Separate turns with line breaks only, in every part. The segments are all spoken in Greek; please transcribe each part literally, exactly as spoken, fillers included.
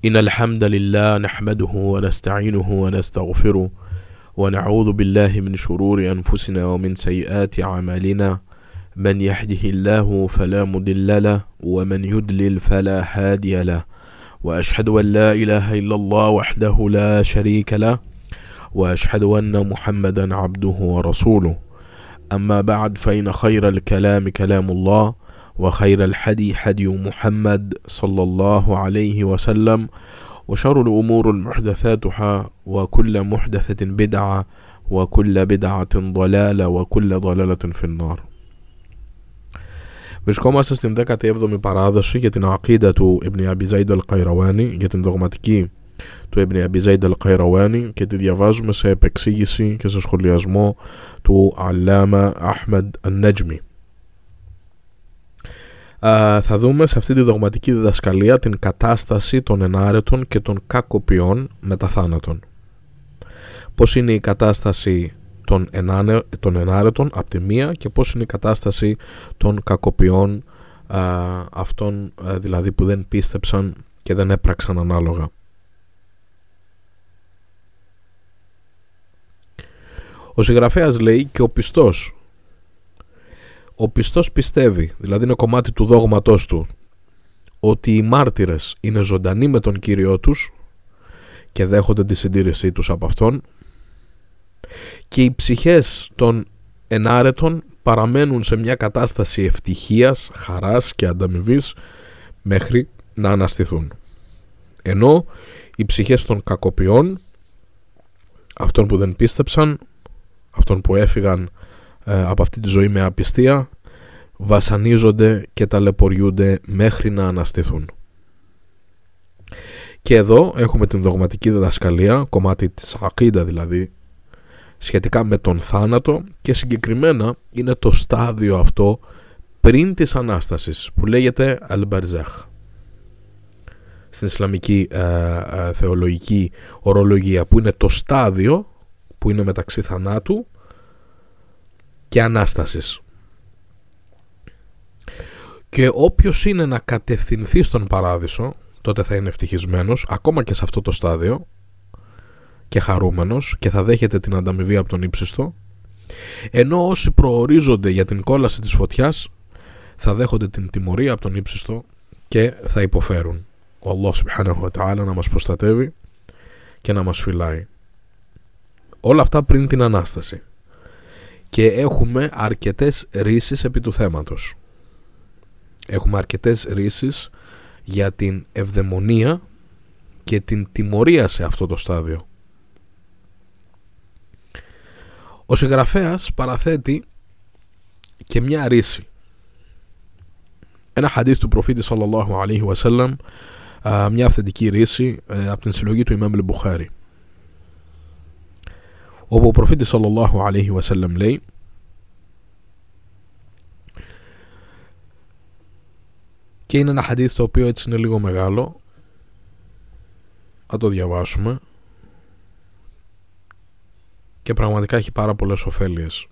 إن الحمد لله نحمده ونستعينه ونستغفره ونعوذ بالله من شرور أنفسنا ومن سيئات أعمالنا من يهده الله فلا مضل له ومن يضلل فلا هادي له وأشهد أن لا إله إلا الله وحده لا شريك له وأشهد أن محمدا عبده ورسوله أما بعد فإن خير الكلام كلام الله وخير الحدي حدي محمد صلى الله عليه وسلم وشر الأمور محدثاتها وكل محدثة بدعة وكل بدعة ضلالة وكل ضلالة في النار. Βρισκόμαστε στην δέκατη έβδομη παράδοση για την ακίδα του Ιμπν Αμπι Ζαΐντ Αλ- Qayrawani, για την δογματική του Ιμπν Αμπι Ζαΐντ Αλ- Qayrawani, και τη διαβάζουμε σε επεξήγηση και σε σχολιασμό του Αλάμα Αχμαντ Αν-Ναჯμι. Uh, θα δούμε σε αυτή τη δογματική διδασκαλία την κατάσταση των ενάρετων και των κακοποιών μετά θάνατον. Πώς είναι η κατάσταση των, ενάνε, των ενάρετων από τη μία και πώς είναι η κατάσταση των κακοποιών, uh, αυτών uh, δηλαδή που δεν πίστεψαν και δεν έπραξαν ανάλογα. Ο συγγραφέας λέει και ο πιστός Ο πιστός πιστεύει, δηλαδή είναι κομμάτι του δόγματός του, ότι οι μάρτυρες είναι ζωντανοί με τον Κύριό τους και δέχονται τη συντήρησή τους από Αυτόν, και οι ψυχές των ενάρετων παραμένουν σε μια κατάσταση ευτυχίας, χαράς και ανταμοιβής μέχρι να αναστηθούν. Ενώ οι ψυχές των κακοποιών, αυτών που δεν πίστεψαν, αυτών που έφυγαν από αυτή τη ζωή με απιστία, βασανίζονται και ταλαιπωριούνται μέχρι να αναστηθούν. Και εδώ έχουμε την δογματική διδασκαλία, κομμάτι της ακίδα δηλαδή, σχετικά με τον θάνατο, και συγκεκριμένα είναι το στάδιο αυτό πριν της Ανάστασης που λέγεται Al-Barzakh στην Ισλαμική ε, ε, θεολογική ορολογία, που είναι το στάδιο που είναι μεταξύ θανάτου και Ανάστασης. Και όποιος είναι να κατευθυνθεί στον παράδεισο, τότε θα είναι ευτυχισμένος ακόμα και σε αυτό το στάδιο και χαρούμενος, και θα δέχεται την ανταμοιβή από τον ύψιστο, ενώ όσοι προορίζονται για την κόλαση της φωτιάς θα δέχονται την τιμωρία από τον ύψιστο και θα υποφέρουν. Ο Allah subhanahu wa ta'ala να μας προστατεύει και να μας φυλάει. Όλα αυτά πριν την Ανάσταση. Και έχουμε αρκετές ρίσεις επί του θέματος. Έχουμε αρκετές ρίσεις για την ευδαιμονία και την τιμωρία σε αυτό το στάδιο. Ο συγγραφέας παραθέτει και μια ρίση. Ένα χαντίθ του προφήτη σαλλαλλάχου αλaihi wasallam, μια αυθεντική ρίση από την συλλογή του Ιμάμ Al-Bukhari, όπου ο προφήτης σαλλαλλάχου αλaihi wasallam λέει: και είναι ένα χαντίθ το οποίο έτσι είναι λίγο μεγάλο, θα το διαβάσουμε, και πραγματικά έχει πάρα πολλές ωφέλειες.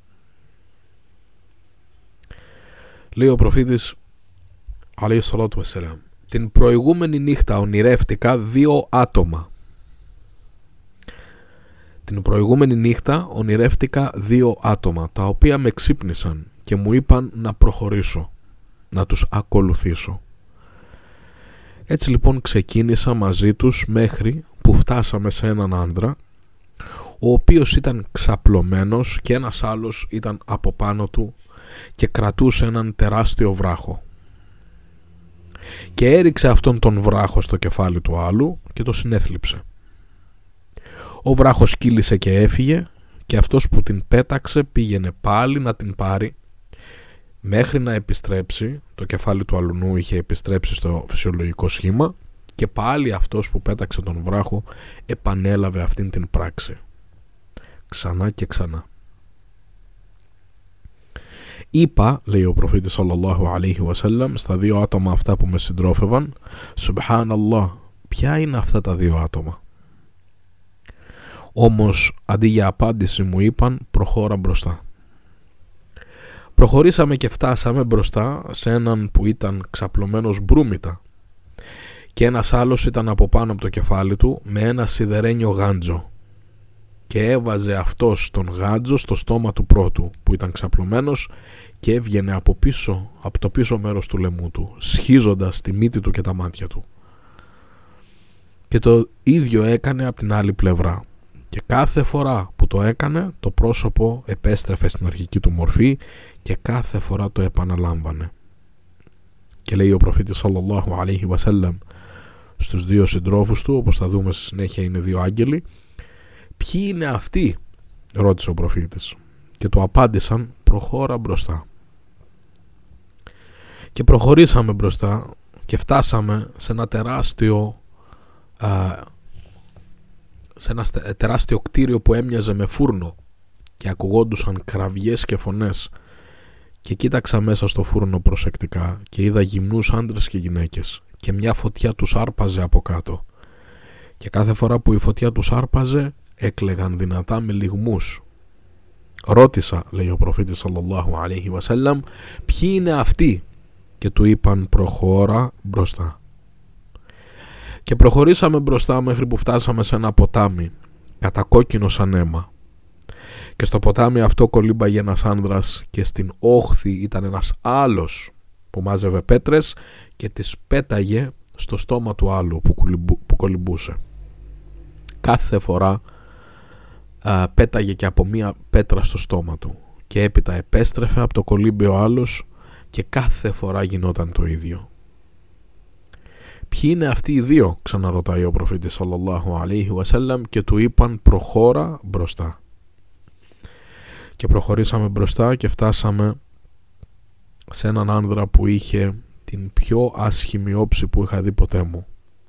Λέει ο προφήτης αλaihi salatu wassalam: την προηγούμενη νύχτα ονειρεύτηκα δύο άτομα. Την προηγούμενη νύχτα ονειρεύτηκα δύο άτομα, τα οποία με ξύπνησαν και μου είπαν να προχωρήσω, να τους ακολουθήσω. Έτσι λοιπόν ξεκίνησα μαζί τους μέχρι που φτάσαμε σε έναν άντρα, ο οποίος ήταν ξαπλωμένος και ένας άλλος ήταν από πάνω του και κρατούσε έναν τεράστιο βράχο. Και έριξε αυτόν τον βράχο στο κεφάλι του άλλου και το συνέθλιψε. Ο βράχος κύλησε και έφυγε, και αυτός που την πέταξε πήγαινε πάλι να την πάρει μέχρι να επιστρέψει. Το κεφάλι του αλουνού είχε επιστρέψει στο φυσιολογικό σχήμα, και πάλι αυτός που πέταξε τον βράχο επανέλαβε αυτήν την πράξη ξανά και ξανά. Είπα, λέει ο προφήτης σαλλαλλάχου αλaihi wasallam, στα δύο άτομα αυτά που με συντρόφευαν: Subhanallah, ποια είναι αυτά τα δύο άτομα? Όμως αντί για απάντηση μου είπαν: προχώρα μπροστά. Προχωρήσαμε και φτάσαμε μπροστά σε έναν που ήταν ξαπλωμένος μπρούμητα και ένας άλλος ήταν από πάνω από το κεφάλι του με ένα σιδερένιο γάντζο και έβαζε αυτός τον γάντζο στο στόμα του πρώτου που ήταν ξαπλωμένος και έβγαινε από πίσω, από το πίσω μέρος του λαιμού του, σχίζοντας τη μύτη του και τα μάτια του. Και το ίδιο έκανε από την άλλη πλευρά. Και κάθε φορά που το έκανε, το πρόσωπο επέστρεφε στην αρχική του μορφή και κάθε φορά το επαναλάμβανε. Και λέει ο προφήτης σαλλαλλάχου αλaihi wasallam στους δύο συντρόφους του, όπως θα δούμε στη συνέχεια είναι δύο άγγελοι, ποιοι είναι αυτοί, ρώτησε ο προφήτης, και του απάντησαν, προχώρα μπροστά. Και προχωρήσαμε μπροστά και φτάσαμε σε ένα τεράστιο α, σε ένα τεράστιο κτίριο που έμοιαζε με φούρνο και ακουγόντουσαν κραυγές και φωνές, και κοίταξα μέσα στο φούρνο προσεκτικά και είδα γυμνούς άντρες και γυναίκες και μια φωτιά τους άρπαζε από κάτω, και κάθε φορά που η φωτιά τους άρπαζε έκλαιγαν δυνατά με λυγμούς. Ρώτησα, λέει ο προφήτης σαλλαλλάχου alaihi wasallam, ποιοι είναι αυτοί, και του είπαν προχώρα μπροστά. Και προχωρήσαμε μπροστά μέχρι που φτάσαμε σε ένα ποτάμι κατακόκκινο σαν αίμα, και στο ποτάμι αυτό κολύμπαγε ένας άνδρας και στην όχθη ήταν ένας άλλος που μάζευε πέτρες και τις πέταγε στο στόμα του άλλου που, κολυμπου, που κολυμπούσε. Κάθε φορά α, πέταγε και από μία πέτρα στο στόμα του και έπειτα επέστρεφε από το κολύμπι ο άλλος και κάθε φορά γινόταν το ίδιο. Ποιοι είναι αυτοί οι δύο, ξαναρωτάει ο προφήτης σαλλαλλάχου alaihi wasallam, και του είπαν προχώρα μπροστά. Και προχωρήσαμε μπροστά και φτάσαμε σε έναν άνδρα που είχε την πιο άσχημη όψη που είχα δει ποτέ μου.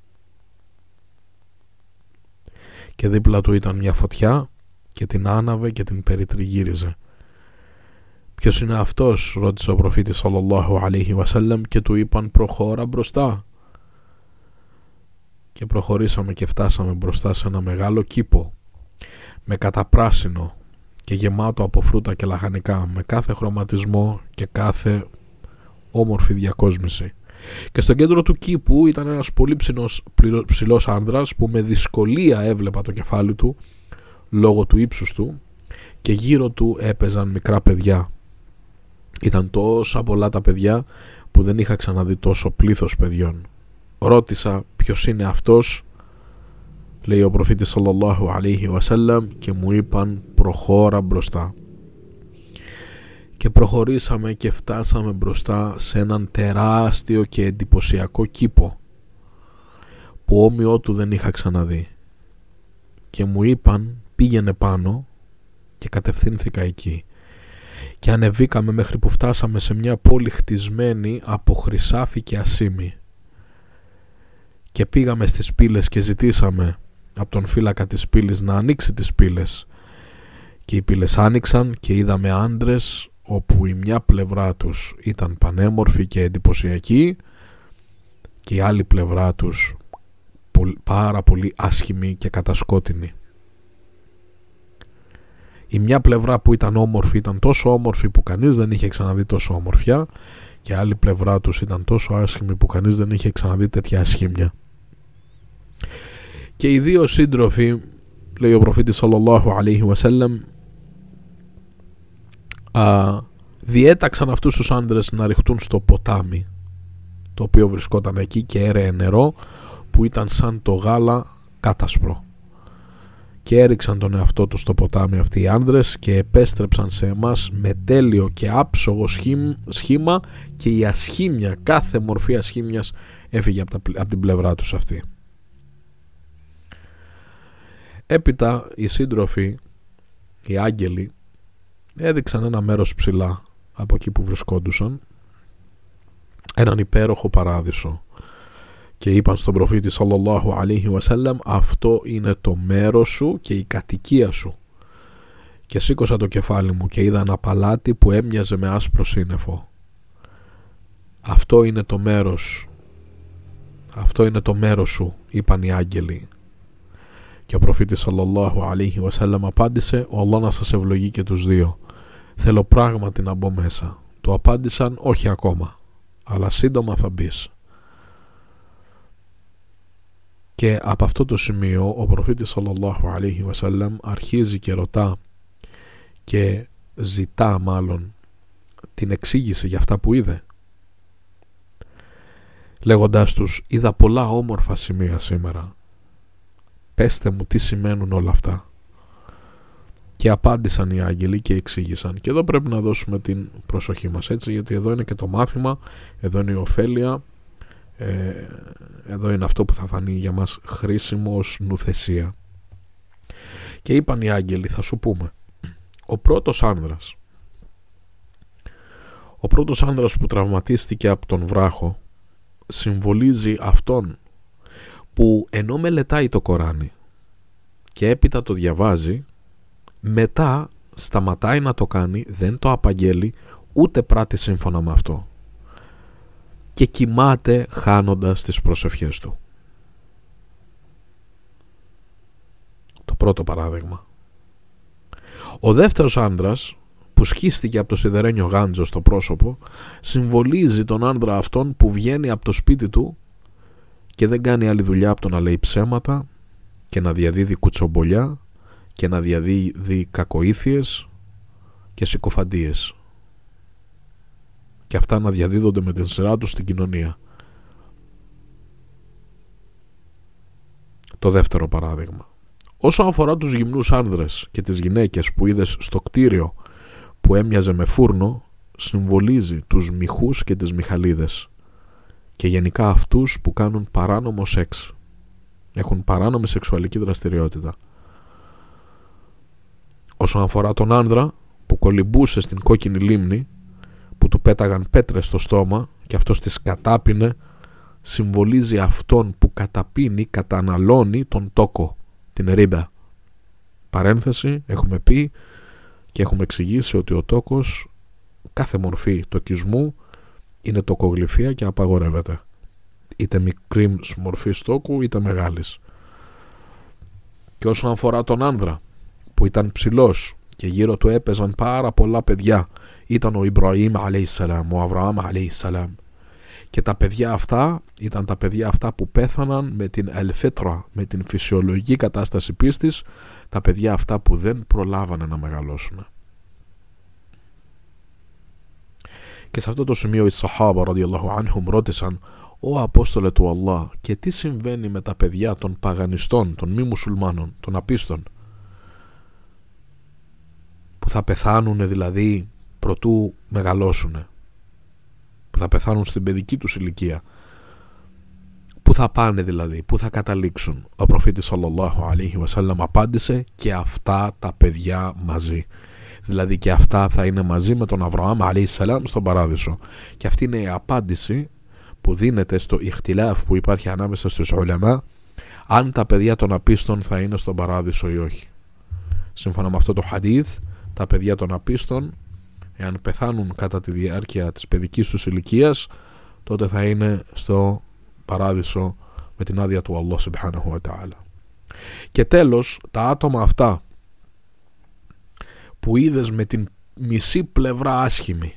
Και δίπλα του ήταν μια φωτιά και την άναβε και την περιτριγύριζε. Ποιος είναι αυτός, ρώτησε ο προφήτης σαλλαλλάχου alaihi wasallam, και του είπαν προχώρα μπροστά. Και προχωρήσαμε και φτάσαμε μπροστά σε ένα μεγάλο κήπο με καταπράσινο και γεμάτο από φρούτα και λαχανικά, με κάθε χρωματισμό και κάθε όμορφη διακόσμηση. Και στο κέντρο του κήπου ήταν ένας πολύ ψηλός, ψηλός άνδρας που με δυσκολία έβλεπα το κεφάλι του λόγω του ύψους του, και γύρω του έπαιζαν μικρά παιδιά. Ήταν τόσα πολλά τα παιδιά που δεν είχα ξαναδεί τόσο πλήθος παιδιών. Ρώτησα ποιος είναι αυτός, λέει ο προφήτης σαλλαλλάχου alaihi wasallam, και μου είπαν προχώρα μπροστά. Και προχωρήσαμε και φτάσαμε μπροστά σε έναν τεράστιο και εντυπωσιακό κήπο που όμοιό του δεν είχα ξαναδεί, και μου είπαν πήγαινε πάνω, και κατευθύνθηκα εκεί και ανεβήκαμε μέχρι που φτάσαμε σε μια πόλη χτισμένη από χρυσάφι και ασήμι, και πήγαμε στις πύλες και ζητήσαμε από τον φύλακα της πύλης να ανοίξει τις πύλες, και οι πύλες άνοιξαν και είδαμε άντρες όπου η μια πλευρά τους ήταν πανέμορφη και εντυπωσιακή και η άλλη πλευρά τους πάρα πολύ άσχημη και κατασκότεινη. Η μια πλευρά που ήταν όμορφη ήταν τόσο όμορφη που κανείς δεν είχε ξαναδεί τόσο όμορφια, και η άλλη πλευρά τους ήταν τόσο άσχημη που κανείς δεν είχε ξαναδεί τέτοια ασχήμια. Και οι δύο σύντροφοι, λέει ο προφήτης σαλλαλλάχου alaihi wasallam, α, διέταξαν αυτούς τους άντρες να ριχτούν στο ποτάμι το οποίο βρισκόταν εκεί και έρεε νερό που ήταν σαν το γάλα κάτασπρο, και έριξαν τον εαυτό τους στο ποτάμι αυτοί οι άντρες και επέστρεψαν σε εμάς με τέλειο και άψογο σχήμα, και η ασχήμια, κάθε μορφή ασχήμιας έφυγε από, τα, από την πλευρά τους αυτή. Έπειτα οι σύντροφοι, οι άγγελοι, έδειξαν ένα μέρος ψηλά από εκεί που βρισκόντουσαν, έναν υπέροχο παράδεισο, και είπαν στον προφήτη σαλλαλλάχου alaihi wasallam, αυτό είναι το μέρος σου και η κατοικία σου. Και σήκωσα το κεφάλι μου και είδα ένα παλάτι που έμοιαζε με άσπρο σύννεφο. Αυτό είναι το μέρος, αυτό είναι το μέρος σου, είπαν οι άγγελοι. Και ο προφήτης σαλλαλλάχου alaihi wasallam απάντησε, ο Allah να σας ευλογεί και τους δύο, θέλω πράγματι να μπω μέσα. Του απάντησαν, όχι ακόμα, αλλά σύντομα θα μπεις. Και από αυτό το σημείο ο προφήτης σαλλαλλάχου αλaihi wasallam αρχίζει και ρωτά και ζητά μάλλον την εξήγηση για αυτά που είδε, λέγοντάς τους: είδα πολλά όμορφα σημεία σήμερα, πέστε μου τι σημαίνουν όλα αυτά. Και απάντησαν οι άγγελοι και εξήγησαν. Και εδώ πρέπει να δώσουμε την προσοχή μας, έτσι, γιατί εδώ είναι και το μάθημα, εδώ είναι η ωφέλεια, ε, εδώ είναι αυτό που θα φανεί για μας χρήσιμο ως νουθεσία. Και είπαν οι άγγελοι: θα σου πούμε, ο πρώτος άνδρας ο πρώτος άνδρας που τραυματίστηκε από τον βράχο συμβολίζει αυτόν που ενώ μελετάει το Κοράνι και έπειτα το διαβάζει, μετά σταματάει να το κάνει, δεν το απαγγέλει, ούτε πράττει σύμφωνα με αυτό και κοιμάται χάνοντας τις προσευχές του. Το πρώτο παράδειγμα. Ο δεύτερος άνδρας που σκίστηκε από το σιδερένιο γάντζο στο πρόσωπο συμβολίζει τον άνδρα αυτόν που βγαίνει από το σπίτι του και δεν κάνει άλλη δουλειά από το να λέει ψέματα και να διαδίδει κουτσομπολιά και να διαδίδει κακοήθειες και συκοφαντίες, και αυτά να διαδίδονται με την σειρά τους στην κοινωνία. Το δεύτερο παράδειγμα. Όσον αφορά τους γυμνούς άνδρες και τις γυναίκες που είδες στο κτίριο που έμοιαζε με φούρνο, συμβολίζει τους μιχούς και τις μιχαλίδες και γενικά αυτούς που κάνουν παράνομο σεξ, έχουν παράνομη σεξουαλική δραστηριότητα. Όσον αφορά τον άνδρα που κολυμπούσε στην κόκκινη λίμνη, που του πέταγαν πέτρες στο στόμα και αυτός τις κατάπινε, συμβολίζει αυτόν που καταπίνει, καταναλώνει τον τόκο, την ρίμπα. Παρένθεση, έχουμε πει και έχουμε εξηγήσει ότι ο τόκος, κάθε μορφή τοκισμού, είναι τοκογλυφία και απαγορεύεται, είτε μικρή μορφής τόκου είτε μεγάλης. Και όσον αφορά τον άνδρα που ήταν ψηλός και γύρω του έπαιζαν πάρα πολλά παιδιά, ήταν ο Ιμπραήμ αλaihissalam, ο Αβραάμ αλaihissalam, και τα παιδιά αυτά ήταν τα παιδιά αυτά που πέθαναν με την ελφέτρα, με την φυσιολογική κατάσταση πίστης, τα παιδιά αυτά που δεν προλάβανε να μεγαλώσουν. Και σε αυτό το σημείο οι Σαχάμπα ραδιαλlahu ανჰουμ ρώτησαν: «Ω Απόστολε του Allah, και τι συμβαίνει με τα παιδιά των παγανιστών, των μη μουσουλμάνων, των απίστων, που θα πεθάνουν δηλαδή προτού μεγαλώσουν, που θα πεθάνουν στην παιδική τους ηλικία, που θα πάνε δηλαδή, που θα καταλήξουν?» Ο προφήτης σαλλαλλάχου αλaihi wasallam απάντησε: «Και αυτά τα παιδιά μαζί». Δηλαδή και αυτά θα είναι μαζί με τον Αβραάμ αλaihissalam στον παράδεισο. Και αυτή είναι η απάντηση που δίνεται στο ιχτιλάφ που υπάρχει ανάμεσα στους ουλαμά, αν τα παιδιά των απίστων θα είναι στον παράδεισο ή όχι. Σύμφωνα με αυτό το χαδίθ, τα παιδιά των απίστων, εάν πεθάνουν κατά τη διάρκεια της παιδικής τους ηλικίας, τότε θα είναι στο παράδεισο με την άδεια του Allah subhanahu wa ta'ala. Και τέλος, τα άτομα αυτά που είδες με την μισή πλευρά άσχημη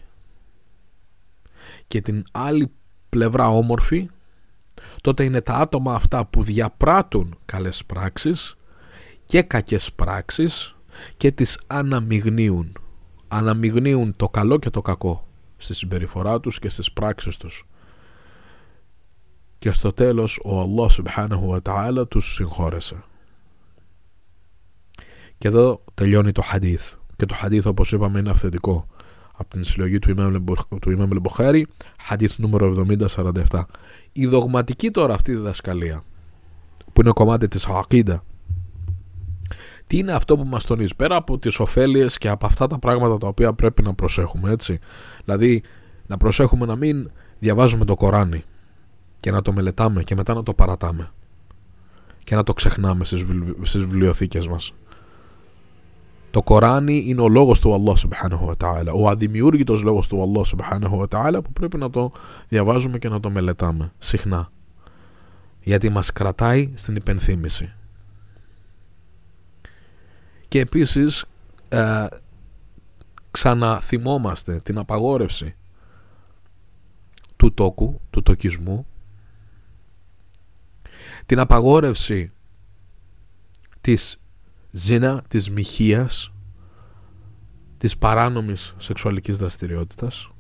και την άλλη πλευρά όμορφη, τότε είναι τα άτομα αυτά που διαπράττουν καλές πράξεις και κακές πράξεις και τις αναμειγνύουν. Αναμειγνύουν το καλό και το κακό στη συμπεριφορά τους και στις πράξεις τους. Και στο τέλος ο Allah subhanahu wa ta'ala τους συγχώρεσε. Και εδώ τελειώνει το χαδίθ. Και το χαδίθ, όπως είπαμε, είναι αυθεντικό από την συλλογή του Ιμάμ Αλ-Μποχάρι, χαδίθ νούμερο εβδομήντα σαράντα επτά. Η δογματική τώρα αυτή διδασκαλία, που είναι κομμάτι της ακίδα, τι είναι αυτό που μας τονίζει, πέρα από τις ωφέλειες και από αυτά τα πράγματα τα οποία πρέπει να προσέχουμε, έτσι? Δηλαδή να προσέχουμε να μην διαβάζουμε το Κοράνι και να το μελετάμε και μετά να το παρατάμε και να το ξεχνάμε στις, βιβλιο, στις βιβλιοθήκες μας. Το Κοράνι είναι ο λόγος του Allah subhanahu wa ta'ala, ο αδημιούργητος λόγος του Allah subhanahu wa ta'ala, που πρέπει να το διαβάζουμε και να το μελετάμε συχνά, γιατί μας κρατάει στην υπενθύμηση. Και επίσης ε, ξαναθυμόμαστε την απαγόρευση του τόκου, του τοκισμού, την απαγόρευση της ζίνα, της μοιχείας, της παράνομης σεξουαλικής δραστηριότητας,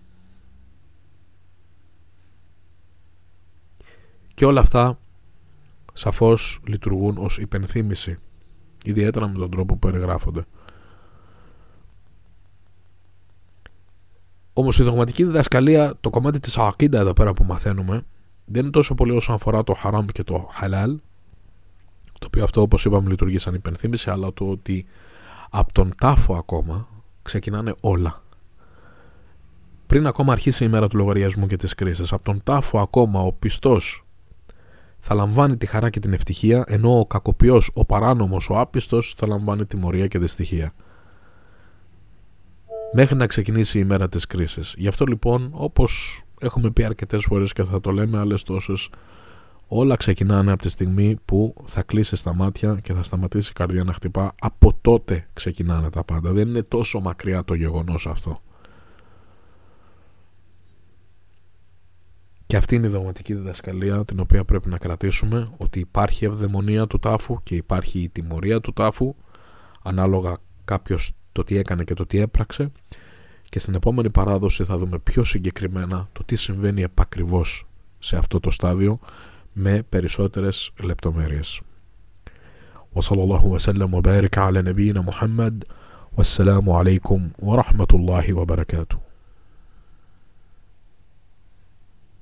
και όλα αυτά σαφώς λειτουργούν ως υπενθύμηση, ιδιαίτερα με τον τρόπο που περιγράφονται. Όμως η δογματική διδασκαλία, το κομμάτι της ακίντα εδώ πέρα που μαθαίνουμε, δεν είναι τόσο πολύ όσον αφορά το χαράμ και το χαλάλ, το οποίο αυτό, όπως είπαμε, λειτουργεί σαν υπενθύμηση, αλλά το ότι από τον τάφο ακόμα ξεκινάνε όλα. Πριν ακόμα αρχίσει η μέρα του λογαριασμού και της κρίσης, από τον τάφο ακόμα ο πιστός θα λαμβάνει τη χαρά και την ευτυχία, ενώ ο κακοποιός, ο παράνομος, ο άπιστος θα λαμβάνει τιμωρία και δυστυχία. Μέχρι να ξεκινήσει η μέρα της κρίσης. Γι' αυτό λοιπόν, όπως έχουμε πει αρκετές φορές και θα το λέμε άλλες τόσες, όλα ξεκινάνε από τη στιγμή που θα κλείσεις τα μάτια και θα σταματήσει η καρδιά να χτυπά. Από τότε ξεκινάνε τα πάντα. Δεν είναι τόσο μακριά το γεγονός αυτό. Και αυτή είναι η δογματική διδασκαλία την οποία πρέπει να κρατήσουμε, ότι υπάρχει ευδαιμονία του τάφου και υπάρχει η τιμωρία του τάφου, ανάλογα κάποιος το τι έκανε και το τι έπραξε, και στην επόμενη παράδοση θα δούμε πιο συγκεκριμένα το τι συμβαίνει επακριβώς σε αυτό το στάδιο με περισσότερες λεπτομέρειες. Wa sallallahu wa sallam wa baraka ala nabiyyina Muhammad. Wassalamu alaikum wa rahmatullahi wa barakatuh.